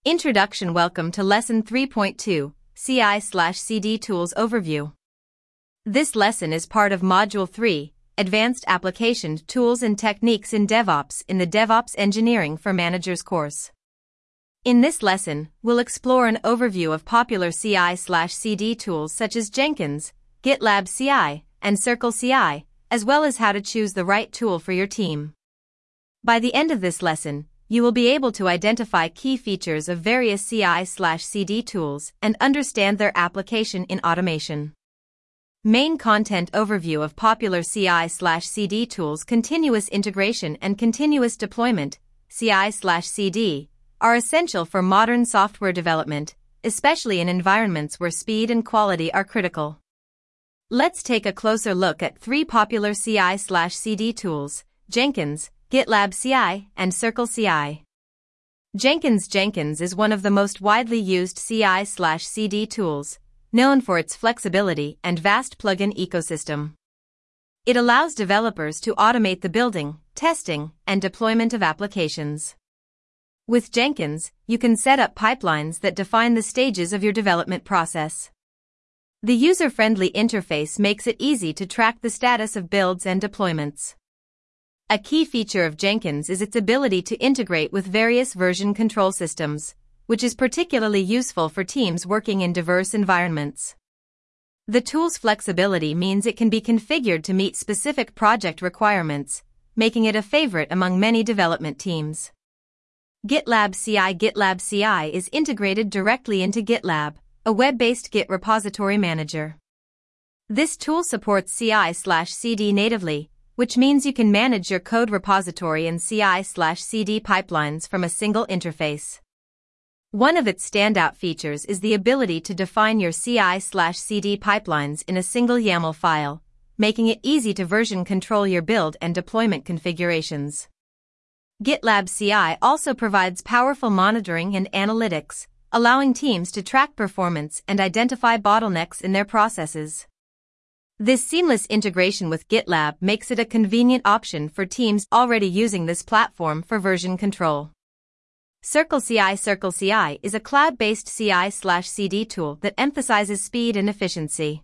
Introduction. Welcome to Lesson 3.2, CI/CD Tools Overview. This lesson is part of Module 3, Advanced Application Tools and Techniques in DevOps in the DevOps Engineering for Managers course. In this lesson, we'll explore an overview of popular CI/CD tools such as Jenkins, GitLab CI, and Circle CI, as well as how to choose the right tool for your team. By the end of this lesson, you will be able to identify key features of various CI/CD tools and understand their application in automation. Main content overview of popular CI/CD tools. Continuous integration and continuous deployment, CI/CD, are essential for modern software development, especially in environments where speed and quality are critical. Let's take a closer look at three popular CI/CD tools: Jenkins, GitLab CI, and Circle CI. Jenkins is one of the most widely used CI/CD tools, known for its flexibility and vast plugin ecosystem. It allows developers to automate the building, testing, and deployment of applications. With Jenkins, you can set up pipelines that define the stages of your development process. The user-friendly interface makes it easy to track the status of builds and deployments. A key feature of Jenkins is its ability to integrate with various version control systems, which is particularly useful for teams working in diverse environments. The tool's flexibility means it can be configured to meet specific project requirements, making it a favorite among many development teams. GitLab CI is integrated directly into GitLab, a web-based Git repository manager. This tool supports CI/CD natively, which means you can manage your code repository and CI/CD pipelines from a single interface. One of its standout features is the ability to define your CI/CD pipelines in a single YAML file, making it easy to version control your build and deployment configurations. GitLab CI also provides powerful monitoring and analytics, allowing teams to track performance and identify bottlenecks in their processes. This seamless integration with GitLab makes it a convenient option for teams already using this platform for version control. Circle CI is a cloud-based CI/CD tool that emphasizes speed and efficiency.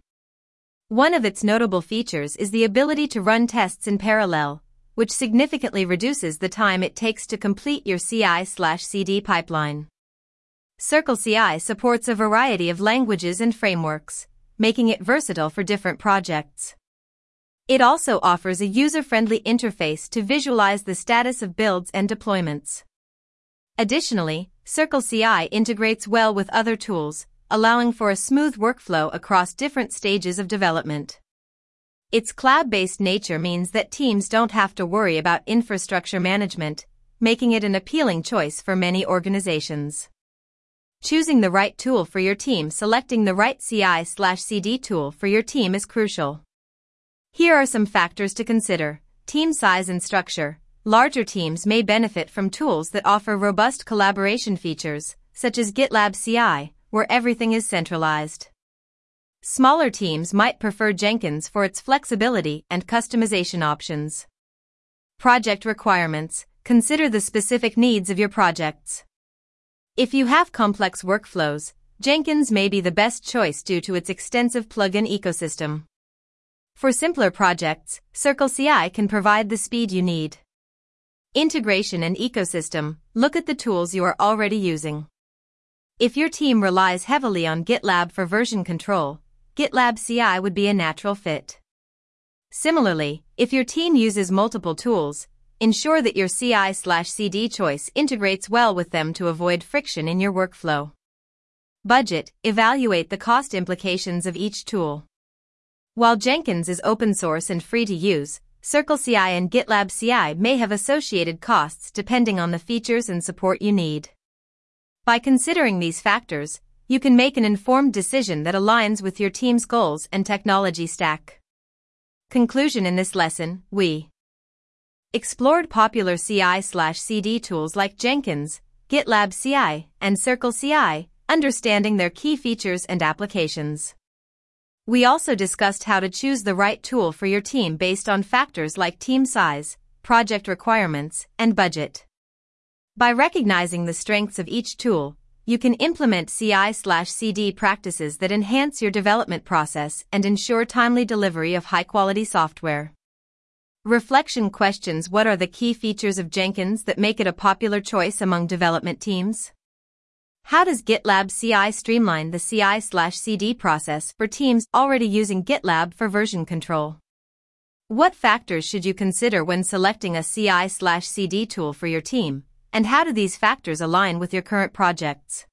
One of its notable features is the ability to run tests in parallel, which significantly reduces the time it takes to complete your CI/CD pipeline. Circle CI supports a variety of languages and frameworks, making it versatile for different projects. It also offers a user-friendly interface to visualize the status of builds and deployments. Additionally, Circle CI integrates well with other tools, allowing for a smooth workflow across different stages of development. Its cloud-based nature means that teams don't have to worry about infrastructure management, making it an appealing choice for many organizations. Choosing the right tool for your team. Selecting the right CI/CD tool for your team is crucial. Here are some factors to consider: team size and structure. Larger teams may benefit from tools that offer robust collaboration features, such as GitLab CI, where everything is centralized. Smaller teams might prefer Jenkins for its flexibility and customization options. Project requirements. Consider the specific needs of your projects. If you have complex workflows, Jenkins may be the best choice due to its extensive plugin ecosystem. For simpler projects, Circle CI can provide the speed you need. Integration and ecosystem. Look at the tools you are already using. If your team relies heavily on GitLab for version control, GitLab CI would be a natural fit. Similarly, if your team uses multiple tools, ensure that your CI/CD choice integrates well with them to avoid friction in your workflow. Budget. Evaluate the cost implications of each tool. While Jenkins is open source and free to use, Circle CI and GitLab CI may have associated costs depending on the features and support you need. By considering these factors, you can make an informed decision that aligns with your team's goals and technology stack. Conclusion. In this lesson, we explored popular CI/CD tools like Jenkins, GitLab CI, and Circle CI, understanding their key features and applications. We also discussed how to choose the right tool for your team based on factors like team size, project requirements, and budget. By recognizing the strengths of each tool, you can implement CI/CD practices that enhance your development process and ensure timely delivery of high-quality software. Reflection questions: what are the key features of Jenkins that make it a popular choice among development teams? How does GitLab CI streamline the CI/CD process for teams already using GitLab for version control? What factors should you consider when selecting a CI/CD tool for your team, and how do these factors align with your current projects?